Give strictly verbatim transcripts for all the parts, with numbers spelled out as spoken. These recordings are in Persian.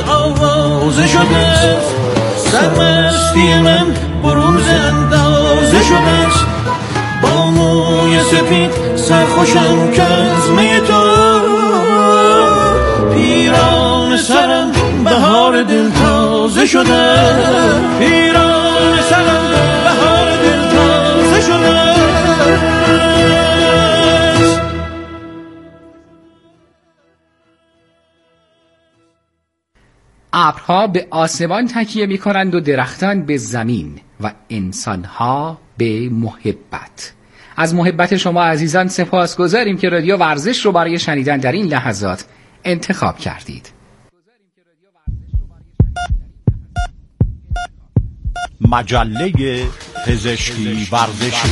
آوازه شده، سرمستی من بروز اندازه شده، با موی سپید سرخوشم که از می تو، پیران سرم بهار دل تازه شده، پیران سرم بهار دل تازه شده. ابرها به آسمان تکیه می کنند و درختان به زمین و انسانها به محبت. از محبت شما عزیزان سپاسگزاریم که رادیو ورزش رو برای شنیدن در این لحظات انتخاب کردید. مجله پزشکی ورزشی.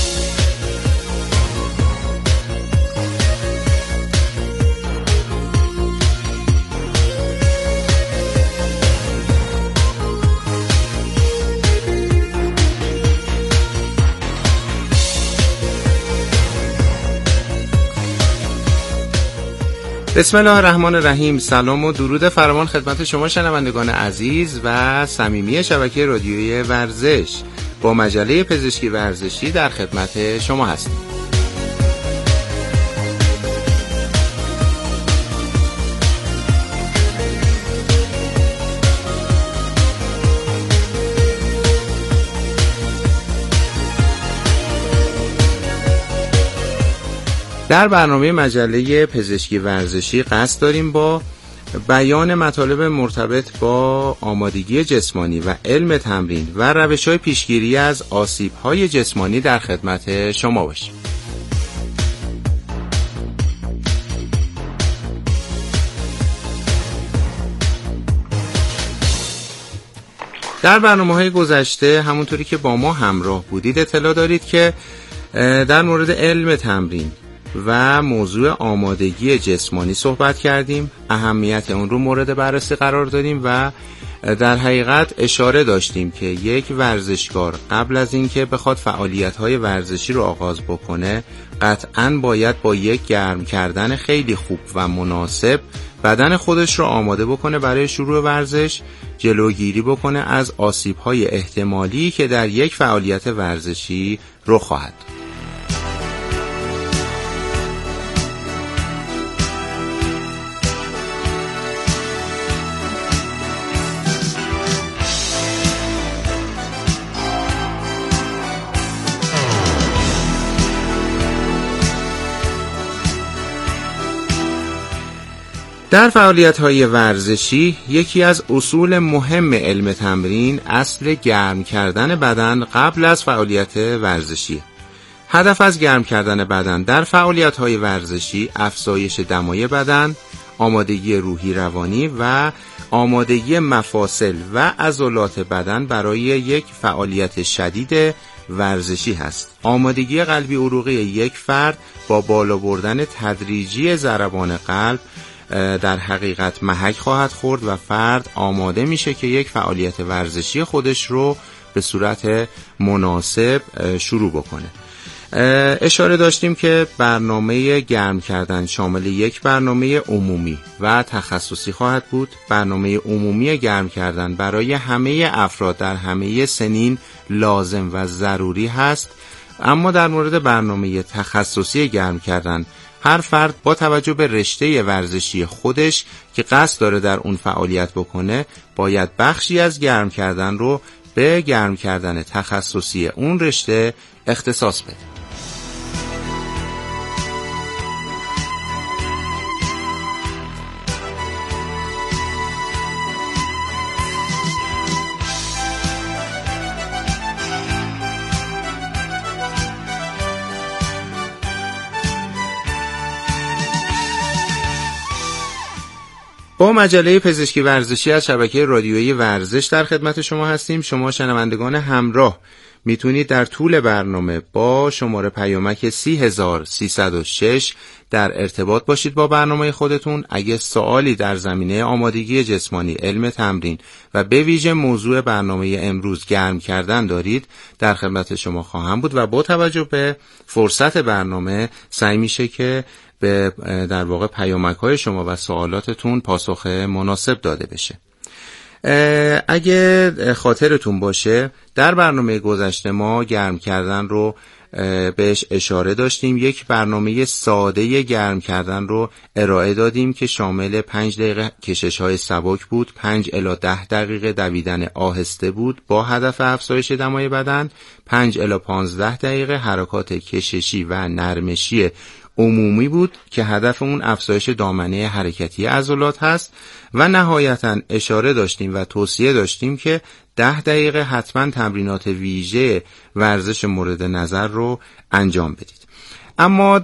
بسم الله الرحمن الرحیم. سلام و درود فراوان خدمت شما شنوندگان عزیز و صمیمی شبکه رادیویی ورزش. با مجله پزشکی ورزشی در خدمت شما هستیم. در برنامه مجله پزشکی ورزشی قصد داریم با بیان مطالب مرتبط با آمادگی جسمانی و علم تمرین و روش‌های پیشگیری از آسیب‌های جسمانی در خدمت شما باشیم. در برنامه‌های گذشته همونطوری که با ما همراه بودید اطلاع دارید که در مورد علم تمرین و موضوع آمادگی جسمانی صحبت کردیم، اهمیت اون رو مورد بررسی قرار دادیم و در حقیقت اشاره داشتیم که یک ورزشکار قبل از اینکه بخواد فعالیت‌های ورزشی رو آغاز بکنه قطعاً باید با یک گرم کردن خیلی خوب و مناسب بدن خودش رو آماده بکنه برای شروع ورزش، جلوگیری بکنه از آسیب‌های احتمالی که در یک فعالیت ورزشی رخ خواهد داد. در فعالیت‌های ورزشی یکی از اصول مهم علم تمرین اصل گرم کردن بدن قبل از فعالیت ورزشی. هدف از گرم کردن بدن در فعالیت‌های ورزشی افزایش دمای بدن، آمادگی روحی روانی و آمادگی مفاصل و عضلات بدن برای یک فعالیت شدید ورزشی هست. آمادگی قلبی عروقی یک فرد با بالا بردن تدریجی ضربان قلب در حقیقت محک خواهد خورد و فرد آماده میشه که یک فعالیت ورزشی خودش رو به صورت مناسب شروع بکنه. اشاره داشتیم که برنامه گرم کردن شامل یک برنامه عمومی و تخصصی خواهد بود. برنامه عمومی گرم کردن برای همه افراد در همه سنین لازم و ضروری هست، اما در مورد برنامه تخصصی گرم کردن هر فرد با توجه به رشته ورزشی خودش که قصد داره در اون فعالیت بکنه باید بخشی از گرم کردن رو به گرم کردن تخصصی اون رشته اختصاص بده. با مجله پزشکی ورزشی از شبکه رادیویی ورزش در خدمت شما هستیم. شما شنوندگان همراه میتونید در طول برنامه با شماره پیامک سی هزار و سیصد و شش در ارتباط باشید با برنامه خودتون. اگه سوالی در زمینه آمادگی جسمانی، علم تمرین و به ویژه موضوع برنامه امروز گرم کردن دارید، در خدمت شما خواهم بود و با توجه به فرصت برنامه سعی میشه که به در واقع پیامک‌های شما و سوالاتتون پاسخ مناسب داده بشه. اگه خاطرتون باشه در برنامه گذشته ما گرم کردن رو بهش اشاره داشتیم. یک برنامه ساده گرم کردن رو ارائه دادیم که شامل پنج دقیقه کشش های سبک بود، پنج الی ده دقیقه دویدن آهسته بود با هدف افزایش دمای بدن، پنج الی پانزده دقیقه حرکات کششی و نرمشی عمومی بود که هدف اون افزایش دامنه حرکتی عضلات هست و نهایتاً اشاره داشتیم و توصیه داشتیم که ده دقیقه حتما تمرینات ویژه ورزش مورد نظر رو انجام بدید. اما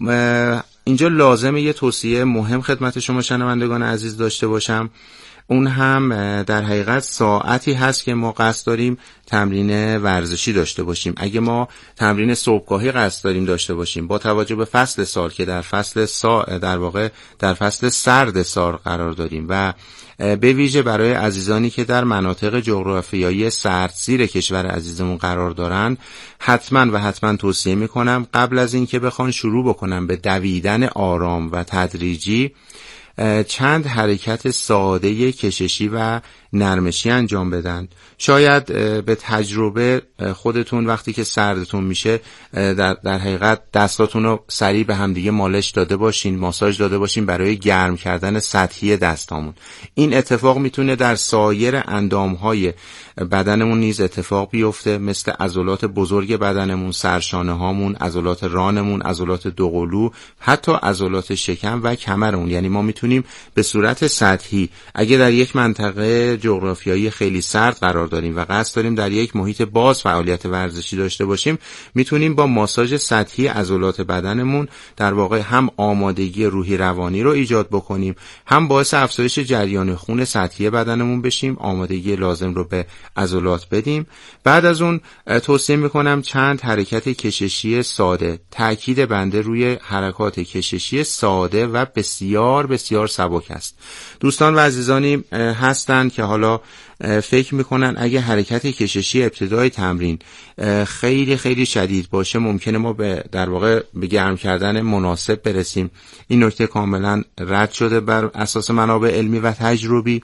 اینجا لازمه یه توصیه مهم خدمت شما شنوندگان عزیز داشته باشم. اون هم در حقیقت ساعتی هست که ما قصد داریم تمرین ورزشی داشته باشیم. اگه ما تمرین صبحگاهی قصد داریم داشته باشیم با توجه به فصل سال که در فصل سا در واقع در فصل سرد سال قرار داریم و به ویژه برای عزیزانی که در مناطق جغرافیایی سردسیر کشور عزیزمون قرار دارن، حتما و حتما توصیه میکنم قبل از اینکه بخوان شروع بکنن به دویدن آرام و تدریجی چند حرکت ساده کششی و نرمشی انجام بدن. شاید به تجربه خودتون وقتی که سردتون میشه در, در حقیقت دستاتون رو سریع به همدیگه مالش داده باشین، ماساژ داده باشین برای گرم کردن سطحی دستامون. این اتفاق میتونه در سایر اندامهای بدنمون نیز اتفاق بیفته، مثل عضلات بزرگ بدنمون، سرشانه هامون، عضلات رانمون، عضلات دوقلو، حتی عضلات شکم و کمرمون. یعنی ما میتونیم به صورت سطحی اگه در یک منطقه جغرافیایی خیلی سرد قرار داریم و قصد داریم در یک محیط باز فعالیت ورزشی داشته باشیم، میتونیم با ماساژ سطحی عضلات بدنمون در واقع هم آمادگی روحی روانی رو ایجاد بکنیم، هم باعث افزایش جریان خون سطحی بدنمون بشیم، آمادگی لازم رو به عضلات بدیم. بعد از اون توصیه میکنم چند حرکت کششی ساده، تأکید بنده روی حرکات کششی ساده و بسیار بسیار سبک است. دوستان و عزیزانی هستن که حالا فکر میکنن اگه حرکت کششی ابتدای تمرین خیلی خیلی شدید باشه ممکنه ما به در واقع به گرم کردن مناسب برسیم. این نکته کاملا رد شده بر اساس منابع علمی و تجربی،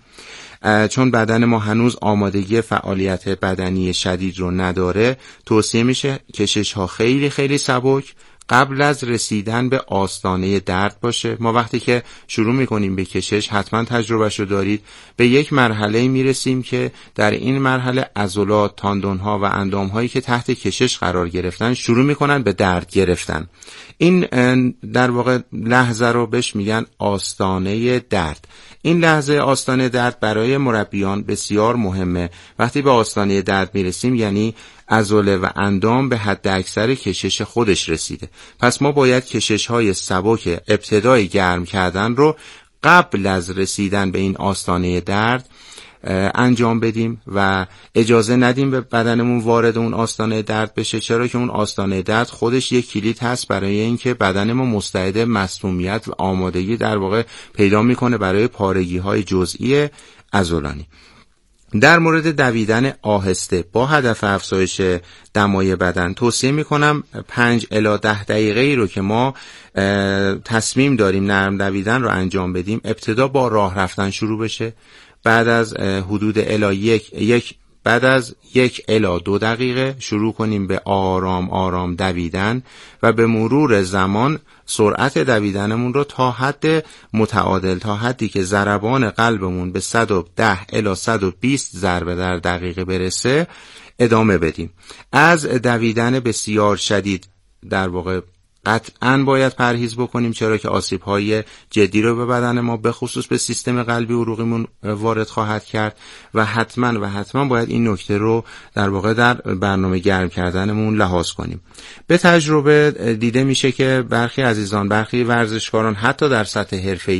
چون بدن ما هنوز آمادگی فعالیت بدنی شدید رو نداره. توصیه میشه کشش ها خیلی خیلی سبک قبل از رسیدن به آستانه درد باشه. ما وقتی که شروع میکنیم به کشش، حتما تجربهش رو دارید، به یک مرحله میرسیم که در این مرحله عضلات، تاندون ها و اندام هایی که تحت کشش قرار گرفتن شروع میکنن به درد گرفتن. این در واقع لحظه رو بهش میگن آستانه درد. این لحظه آستانه درد برای مربیان بسیار مهمه. وقتی به آستانه درد میرسیم یعنی عضله و اندام به حد اکثر کشش خودش رسیده. پس ما باید کشش های سبک ابتدای گرم کردن رو قبل از رسیدن به این آستانه درد انجام بدیم و اجازه ندیم به بدنمون وارد اون آستانه درد بشه، چرا که اون آستانه درد خودش یک کلید هست برای اینکه بدن ما مستعد مصدومیت و آمادگی در واقع پیدا میکنه برای پارگی های جزئی عضلانی. در مورد دویدن آهسته با هدف افزایش دمای بدن توصیه میکنم پنج الی ده دقیقه ای رو که ما تصمیم داریم نرم دویدن رو انجام بدیم، ابتدا با راه رفتن شروع بشه. بعد از حدود الی یک, یک بعد از یک الی دو دقیقه شروع کنیم به آرام آرام دویدن و به مرور زمان سرعت دویدنمون رو تا حد متعادل، تا حدی که ضربان قلبمون به صد و ده الی صد و بیست ضربه در دقیقه برسه ادامه بدیم. از دویدن بسیار شدید در واقع قطعاً باید پرهیز بکنیم، چرا که آسیب‌های جدی رو به بدن ما به خصوص به سیستم قلبی عروقیمون وارد خواهد کرد و حتماً و حتماً باید این نکته رو در واقع در برنامه گرم کردنمون لحاظ کنیم. به تجربه دیده میشه که برخی عزیزان، برخی ورزشکاران حتی در سطح حرفه‌ای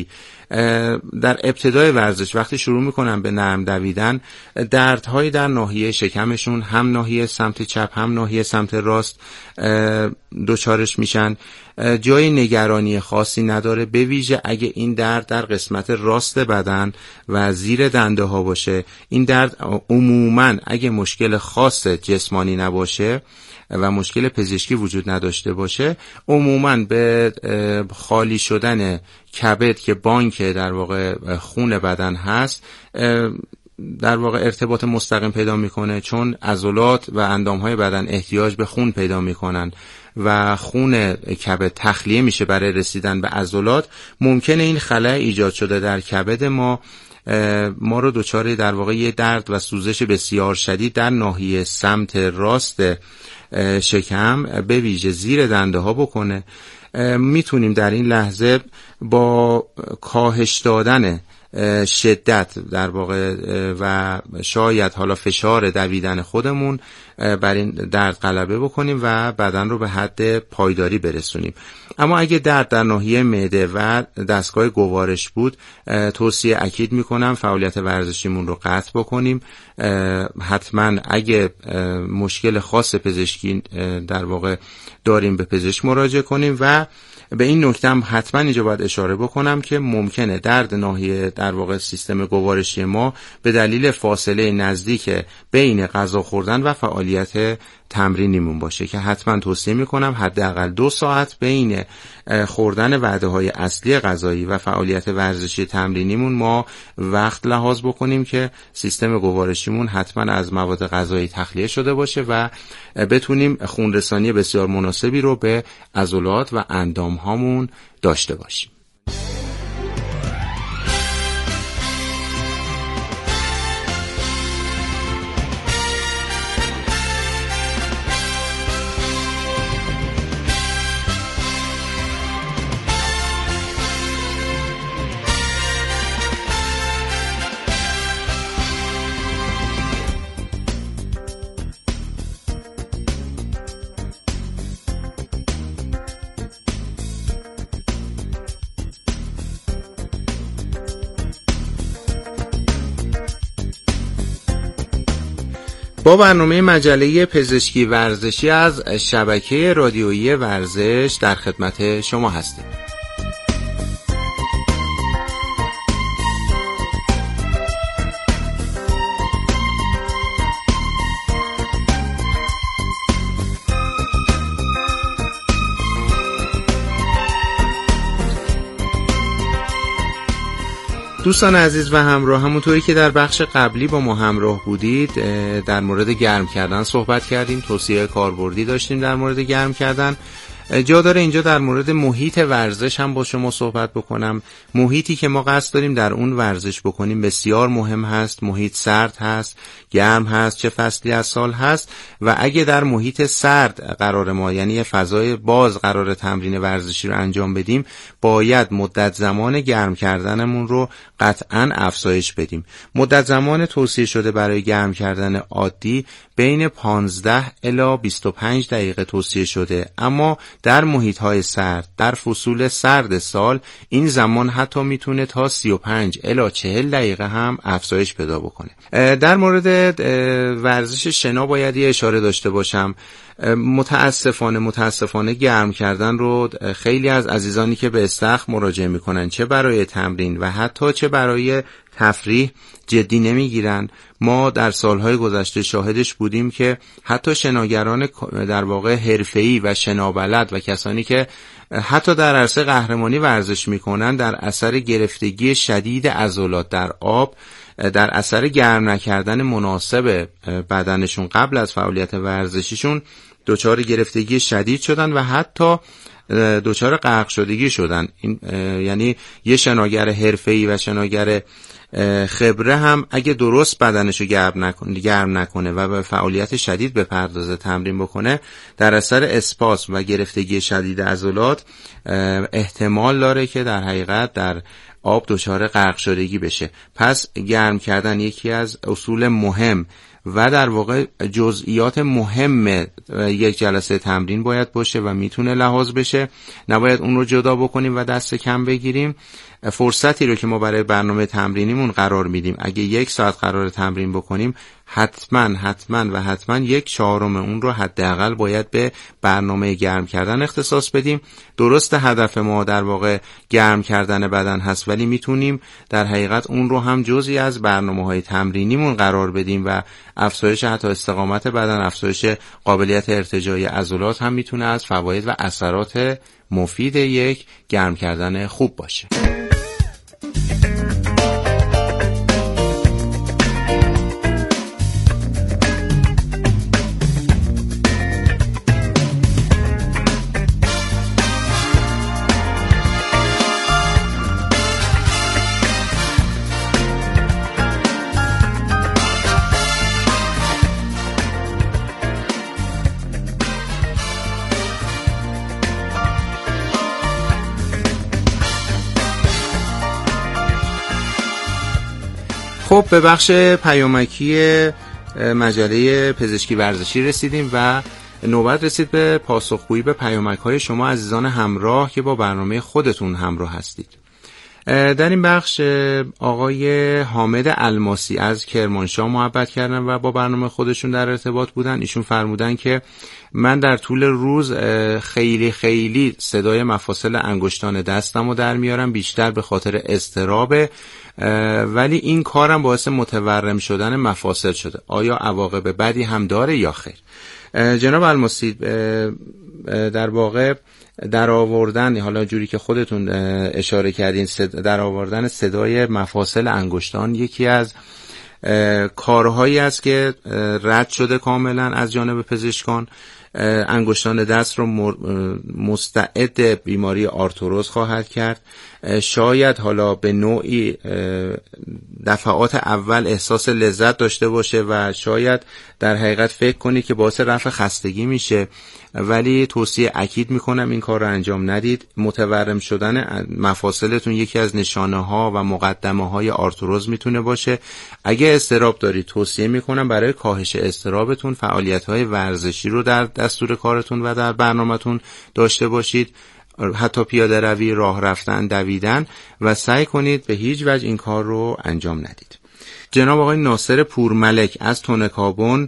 در ابتدای ورزش وقتی شروع میکنن به نرم دویدن، دردهایی در ناحیه شکمشون، هم ناحیه سمت چپ هم ناحیه سمت راست دوچارش میشن. جای نگرانی خاصی نداره، به ویژه اگه این درد در قسمت راست بدن و زیر دنده ها باشه. این درد عموماً اگه مشکل خاص جسمانی نباشه و مشکل پزشکی وجود نداشته باشه، عموماً به خالی شدن کبد که بانک در واقع خون بدن هست در واقع ارتباط مستقیم پیدا میکنه، چون عضلات و اندامهای بدن احتیاج به خون پیدا میکنن و خون کبد تخلیه میشه برای رسیدن به عضلات. ممکنه این خلأ ایجاد شده در کبد ما ما رو دچار در واقع یه درد و سوزش بسیار شدید در ناحیه سمت راست شکم به ویژه زیر دنده ها بکنه. میتونیم در این لحظه با کاهش دادن شدت در واقع و شاید حالا فشار دویدن خودمون بر این درد غلبه بکنیم و بدن رو به حد پایداری برسونیم. اما اگه درد در ناحیه معده و دستگاه گوارش بود، توصیه اکید میکنم فعالیت ورزشیمون رو قطع بکنیم. حتما اگه مشکل خاص پزشکی در واقع داریم به پزشک مراجعه کنیم. و به این نکته هم حتما اینجا باید اشاره بکنم که ممکنه درد ناحیه در واقع سیستم گوارشی ما به دلیل فاصله نزدیک بین غذا خوردن و فعالیت تمرینیمون باشه که حتما توصیه میکنم حداقل دو ساعت بین خوردن وعده‌های اصلی غذایی و فعالیت ورزشی تمرینیمون ما وقت لحاظ بکنیم که سیستم گوارشیمون حتما از مواد غذایی تخلیه شده باشه و بتونیم خونرسانی بسیار مناسبی رو به عضلات و اندام هامون داشته باشیم. با برنامه مجله پزشکی ورزشی از شبکه رادیویی ورزش در خدمت شما هستیم. دوستان عزیز و همراه، همونطوری که در بخش قبلی با ما همراه بودید در مورد گرم کردن صحبت کردیم، توصیه کاربردی داشتیم در مورد گرم کردن. جا داره اینجا در مورد محیط ورزش هم با شما صحبت بکنم. محیطی که ما قصد داریم در اون ورزش بکنیم بسیار مهم هست. محیط سرد هست، گرم هست، چه فصلی از سال هست. و اگه در محیط سرد قرار ما، یعنی فضای باز قرار تمرین ورزشی رو انجام بدیم، باید مدت زمان گرم کردنمون رو قطعاً افزایش بدیم. مدت زمان توصیه شده برای گرم کردن عادی بین پانزده الی بیست و پنج دقیقه توصیه شده، اما در محیط‌های سرد، در فصول سرد سال، این زمان حتی میتونه تا سی و پنج الی چهل دقیقه هم افزایش پیدا بکنه. در مورد ورزش شنا باید یه اشاره داشته باشم. متاسفانه متاسفانه گرم کردن رو خیلی از عزیزانی که به استخر مراجعه میکنن، چه برای تمرین و حتی چه برای تفریح، جدی نمیگیرن. ما در سالهای گذشته شاهدش بودیم که حتی شناگران در واقع حرفه‌ای و شنابلد و کسانی که حتی در عرصه قهرمانی ورزش میکنن، در اثر گرفتگی شدید عضلات در آب، در اثر گرم نکردن مناسب بدنشون قبل از فعالیت ورزشیشون دچار گرفتگی شدید شدن و حتی دچار غرق شدگی شدن. این یعنی یه شناگر حرفه‌ای و شناگر خبره هم اگه درست بدنشو گرم نکنه گرم نکنه و به فعالیت شدید بپردازه، تمرین بکنه، در اثر اسپاسم و گرفتگی شدید عضلات احتمال داره که در حقیقت در آب دچار غرق شدگی بشه. پس گرم کردن یکی از اصول مهم و در واقع جزئیات مهم یک جلسه تمرین باید باشه و میتونه لحاظ بشه. نباید اون رو جدا بکنیم و دست کم بگیریم. فرصتی رو که ما برای برنامه تمرینیمون قرار میدیم، اگه یک ساعت قرار تمرین بکنیم، حتما حتما و حتما یک چهارم اون رو حداقل باید به برنامه گرم کردن اختصاص بدیم. درست هدف ما در واقع گرم کردن بدن هست، ولی میتونیم در حقیقت اون رو هم جزئی از برنامه‌های تمرینیمون قرار بدیم و افزایش حتی استقامت بدن، افزایش قابلیت ارتجاعی عضلات هم میتونه از فواید و اثرات مفید یک گرم کردن خوب باشه. خب به بخش پیامکی مجله پزشکی ورزشی رسیدیم و نوبت رسید به پاسخگویی به پیامک‌های شما عزیزان همراه که با برنامه خودتون همراه هستید. در این بخش آقای حامد الماسی از کرمانشاه محبت کردن و با برنامه خودشون در ارتباط بودن. ایشون فرمودن که من در طول روز خیلی خیلی صدای مفاصل انگشتان دستمو در میارم، بیشتر به خاطر اضطرابه، ولی این کارم باعث متورم شدن مفاصل شده. آیا عواقب بدی هم داره یا خیر؟ جناب الماسی، در واقع در آوردن، حالا جوری که خودتون اشاره کردین، در آوردن صدای مفاصل انگشتان یکی از کارهایی است که رد شده کاملا از جانب پزشکان. انگشتان دست رو مستعد بیماری آرتروز خواهد کرد. شاید حالا به نوعی دفعات اول احساس لذت داشته باشه و شاید در حقیقت فکر کنی که باعث رفع خستگی میشه، ولی توصیه اکید میکنم این کار رو انجام ندید. متورم شدن مفاصلتون یکی از نشانه ها و مقدمه های آرتروز میتونه باشه. اگه اضطراب دارید توصیه میکنم برای کاهش اضطرابتون فعالیت های ورزشی رو در دستور کارتون و در برنامه‌تون داشته باشید، حتی پیاده روی، راه رفتن، دویدن، و سعی کنید به هیچ وجه این کار رو انجام ندید. جناب آقای ناصر پورملک از تونکابون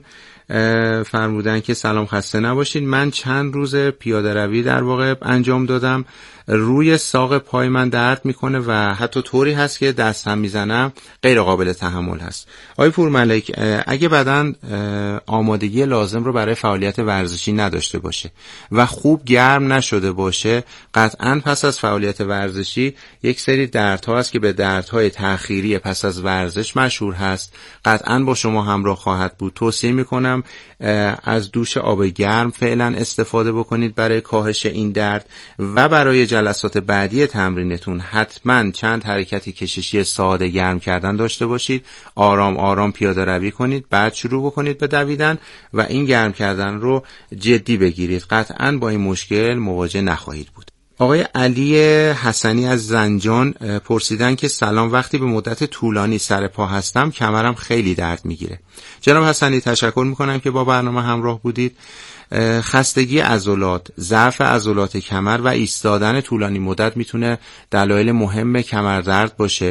فرمودن که سلام، خسته نباشید. من چند روز پیاده روی در واقع انجام دادم، روی ساق پای من درد میکنه و حتی طوری هست که دست هم میزنم غیر قابل تحمل هست. آقای پورملک، اگه بدن آمادگی لازم رو برای فعالیت ورزشی نداشته باشه و خوب گرم نشده باشه، قطعاً پس از فعالیت ورزشی یک سری دردها هست که به دردهای تأخیری پس از ورزش مشهور هست، قطعاً با شما همراه خواهد بود. توصیه میکنم از دوش آب گرم فعلا استفاده بکنید برای کاهش این درد و برای جلسات بعدی تمرینتون حتما چند حرکتی کششی ساده گرم کردن داشته باشید. آرام آرام پیاده روی کنید، بعد شروع بکنید به دویدن و این گرم کردن رو جدی بگیرید. قطعا با این مشکل مواجه نخواهید بود. آقای علی حسنی از زنجان پرسیدن که سلام، وقتی به مدت طولانی سر پا هستم کمرم خیلی درد میگیره. جناب حسنی، تشکر میکنم که با برنامه همراه بودید. خستگی عضلات، ضعف عضلات کمر و ایستادن طولانی مدت میتونه دلایل مهم کمردرد باشه.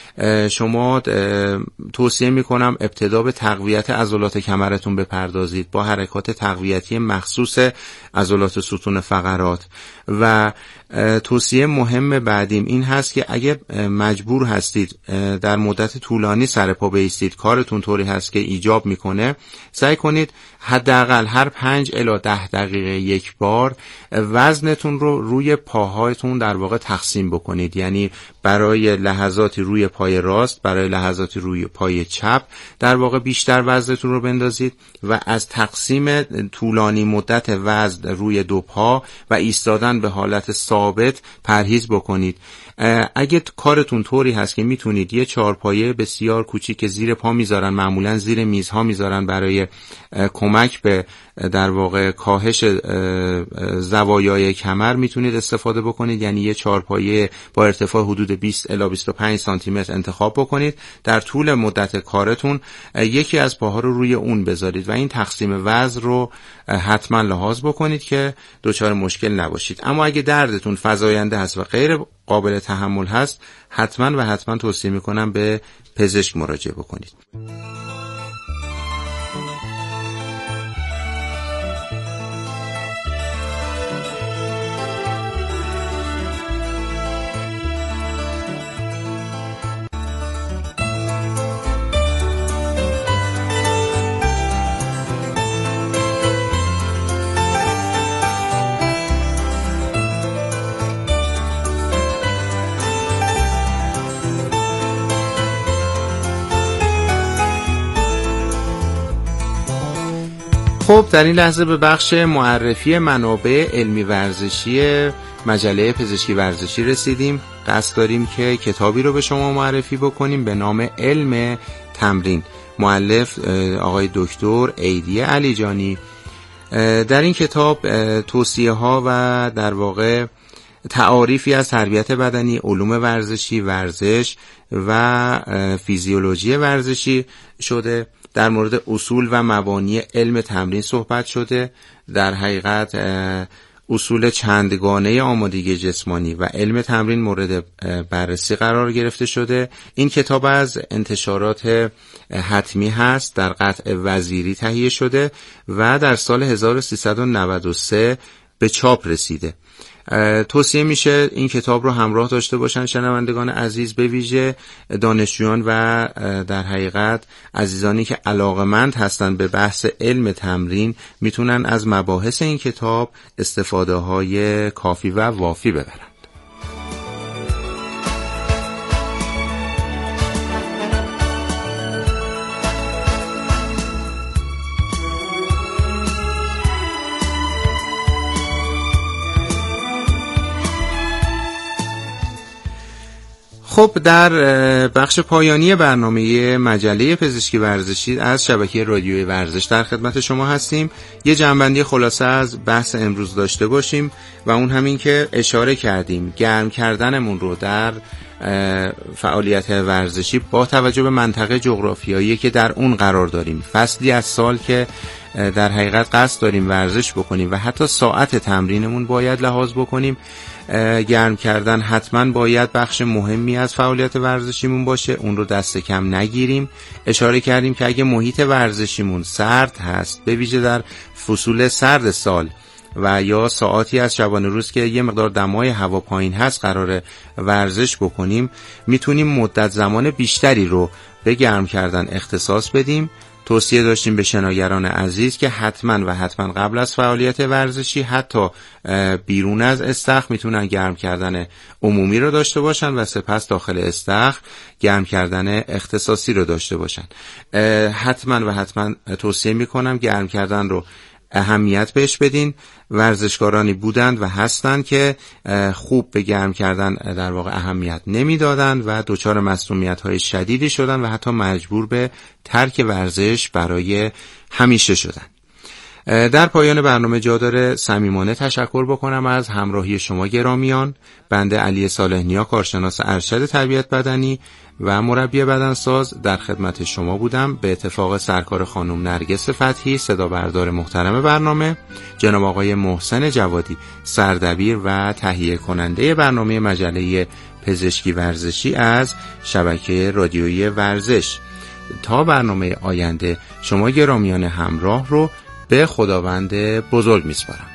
شما توصیه میکنم ابتدا به تقویت عضلات کمرتون بپردازید با حرکات تقویتی مخصوص عضلات ستون فقرات. و توصیه مهم بعدیم این هست که اگه مجبور هستید در مدت طولانی سر پا بایستید، کارتون طوری هست که ایجاب میکنه، سعی کنید حداقل هر پنج الی ده دقیقه یک بار وزنتون رو روی پاهایتون در واقع تقسیم بکنید. یعنی برای لحظاتی روی پای راست، برای لحظاتی روی پای چپ در واقع بیشتر وزنتون رو بندازید و از تقسیم طولانی مدت وزن روی دو پا و ایستادن به حالت ثابت پرهیز بکنید. اگه کارتون طوری هست که میتونید یه چهارپایه بسیار کوچیک زیر پا میذارن، معمولا زیر میزها میذارن برای کمک به در واقع کاهش زوایای کمر، میتونید استفاده بکنید. یعنی یه چهارپایه با ارتفاع حدود بیست الی بیست و پنج سانتی متر انتخاب بکنید، در طول مدت کارتون یکی از پاها رو روی اون بذارید و این تقسیم وزن رو حتما لحاظ بکنید که دچار مشکل نباشید. اما اگه دردتون فزاینده هست و غیر قابل تحمل هست حتما و حتما توصیه میکنم به پزشک مراجعه بکنید. خب در این لحظه به بخش معرفی منابع علمی ورزشی مجله پزشکی ورزشی رسیدیم. قصد داریم که کتابی رو به شما معرفی بکنیم به نام علم تمرین، مؤلف آقای دکتر عیدی علیجانی. در این کتاب توصیه ها و در واقع تعاریفی از تربیت بدنی، علوم ورزشی، ورزش و فیزیولوژی ورزشی شده. در مورد اصول و مبانی علم تمرین صحبت شده. در حقیقت اصول چندگانه آمادگی جسمانی و علم تمرین مورد بررسی قرار گرفته شده. این کتاب از انتشارات حتمی هست، در قطع وزیری تهیه شده و در سال هزار و سیصد و نود و سه به چاپ رسیده. توصیه میشه این کتاب رو همراه داشته باشن شنوندگان عزیز، به ویژه دانشجویان و در حقیقت عزیزانی که علاقه‌مند هستن به بحث علم تمرین میتونن از مباحث این کتاب استفاده های کافی و وافی ببرن. خب در بخش پایانی برنامه مجله پزشکی ورزشی از شبکه رادیوی ورزش در خدمت شما هستیم. یه جنبندی خلاصه از بحث امروز داشته باشیم و اون همین که اشاره کردیم گرم کردنمون رو در فعالیت ورزشی با توجه به منطقه جغرافیایی که در اون قرار داریم، فصلی از سال که در حقیقت قصد داریم ورزش بکنیم و حتی ساعت تمرینمون باید لحاظ بکنیم. گرم کردن حتما باید بخش مهمی از فعالیت ورزشیمون باشه، اون رو دست کم نگیریم. اشاره کردیم که اگه محیط ورزشیمون سرد هست، به ویژه در فصول سرد سال و یا ساعاتی از شبانه روز که یه مقدار دمای هوا پایین هست قراره ورزش بکنیم، میتونیم مدت زمان بیشتری رو به گرم کردن اختصاص بدیم. توصیه داشتیم به شناگران عزیز که حتما و حتما قبل از فعالیت ورزشی حتی بیرون از استخر میتونن گرم کردن عمومی رو داشته باشن و سپس داخل استخر گرم کردن اختصاصی رو داشته باشن. حتما و حتما توصیه میکنم گرم کردن رو اهمیت بهش بدین. ورزشکارانی بودند و هستند که خوب به گرم کردن در واقع اهمیت نمیدادند و دچار مسمومیت‌های شدیدی شدند و حتی مجبور به ترک ورزش برای همیشه شدند. در پایان برنامه جا داره صمیمانه تشکر بکنم از همراهی شما گرامیان. بنده علی صالح نیا، کارشناس ارشد تربیت بدنی و مربی بدنساز در خدمت شما بودم. به اتفاق سرکار خانم نرگس فتحی، صدا بردار محترم برنامه، جناب آقای محسن جوادی، سردبیر و تهیه کننده برنامه مجله پزشکی ورزشی از شبکه رادیویی ورزش. تا برنامه آینده شما گرامیان همراه رو به خداوند بزرگ میسپارم.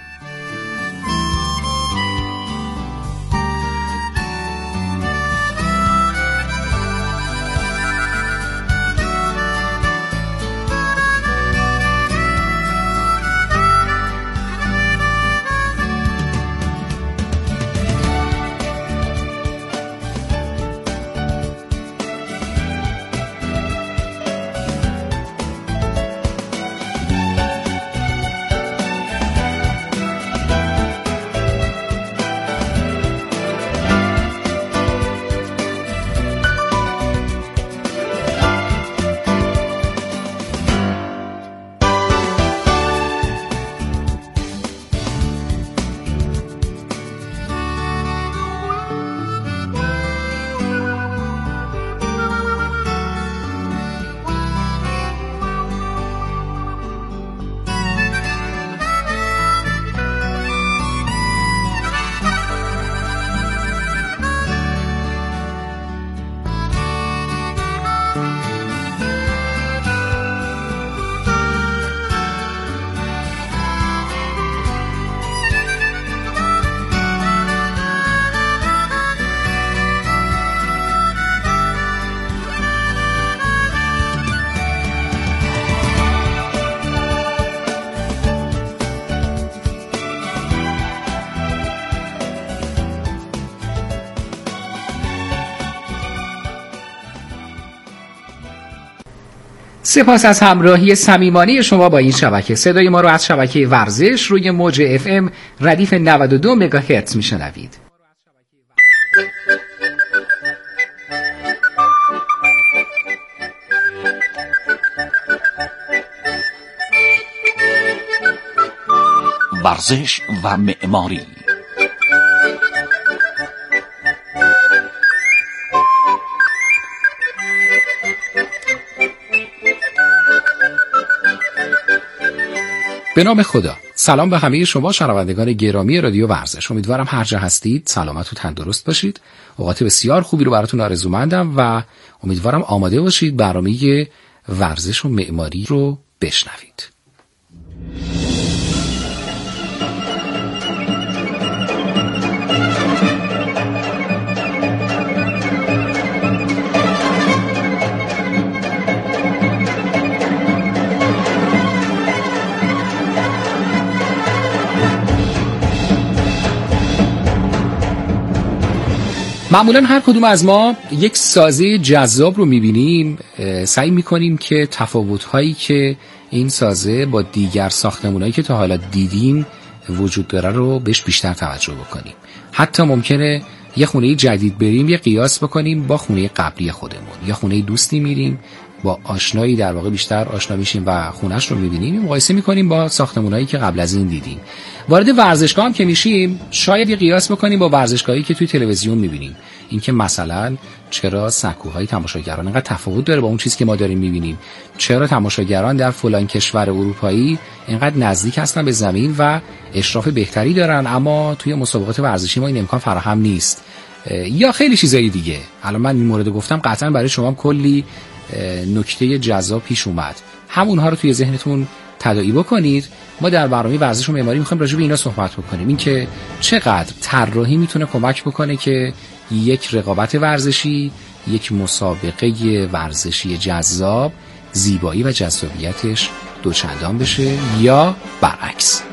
سپاس از همراهی صمیمانه شما با این شبکه. صدای ما رو از شبکه ورزش روی موج اف ام ردیف نود و دو مگاهرتز میشنوید. ورزش و معماری. به نام خدا. سلام به همه شما شنوندگان گرامی رادیو ورزش. امیدوارم هر جا هستید سلامت و تندرست باشید. اوقات بسیار خوبی رو براتون آرزومندم و امیدوارم آماده باشید برنامه ورزش و معماری رو بشنوید. معمولا هر کدوم از ما یک سازه جذاب رو میبینیم، سعی میکنیم که تفاوت‌هایی که این سازه با دیگر ساختمان‌هایی که تا حالا دیدیم وجود داره رو بهش بیشتر توجه بکنیم. حتی ممکنه یه خونه جدید بریم یه قیاس بکنیم با خونه قبلی خودمون، یا خونه دوستی میریم با آشنایی در واقع بیشتر آشنا میشیم و خونه‌اش رو میبینیم، مقایسه میکنیم با ساختمان‌هایی که قبل از این دیدیم. وارد ورزشگاه هم که میشیم شاید یه قیاس بکنیم با ورزشگاهی که توی تلویزیون میبینیم. اینکه مثلا چرا سکوهای تماشاگران اینقدر تفاوت داره با اون چیزی که ما داریم میبینیم، چرا تماشاگران در فلان کشور اروپایی اینقدر نزدیک هستن به زمین و اشراف بهتری دارن اما توی مسابقات ورزشی ما این امکان فراهم نیست، یا خیلی چیزای دیگه. الان من این مورد گفتم، قطعا برای شما هم کلی نکته جذاب پیش اومد. همونها رو توی ذهنتون تداعی بکنید. ما در برنامه ورزش و معماری می‌خوایم راجع به اینا صحبت بکنیم، این که چقدر طراحی میتونه کمک بکنه که یک رقابت ورزشی، یک مسابقه ورزشی جذاب، زیبایی و جذابیتش دوچندان بشه یا برعکس.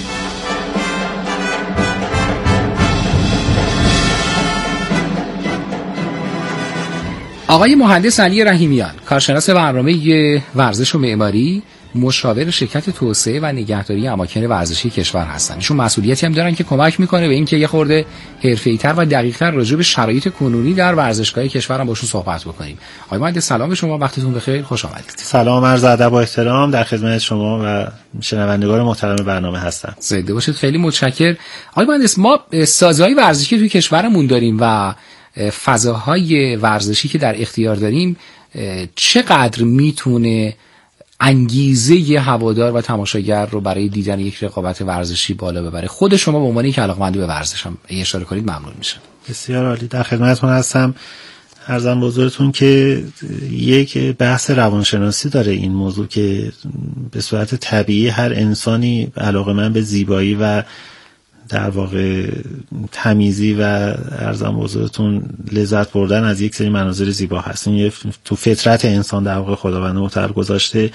آقای مهندس علی رحیمیان، کارشناس برنامه ورزش و معماری، مشاور شرکت توسعه و نگهداری اماکن ورزشی کشور هستن. ایشون مسئولیتی هم دارن که کمک میکنه به اینکه یه خورده حرفه‌ای‌تر و دقیق‌تر راجع به شرایط کنونی در ورزشگاه کشور هم باشون صحبت بکنیم. آقای مهندس سلام به شما، وقتتون بخیر، خوش آمدید. سلام، عرض ادب و احترام در خدمت شما و شنوندگان محترم برنامه هستم. زنده باشید، خیلی متشکرم. آقای مهندس، ما سازهای ورزشی توی کشورمون داریم و فضاهای ورزشی که در اختیار داریم چقدر میتونه انگیزه هوادار و تماشاگر رو برای دیدن یک رقابت ورزشی بالا ببره؟ خود شما به عنوان یک علاقه‌مند به ورزش هم اشاره کنید ممنون میشه. بسیار عالی، در خدمتتون هستم. عرضم به حضورتون که یک بحث روانشناسی داره این موضوع که به صورت طبیعی هر انسانی علاقه‌مند به زیبایی و در واقع تمیزی و عرضم به حضورتون لذت بردن از یک سری مناظر زیبا هست. این تو فطرت انسان در واقع خداوند متعال گذاشته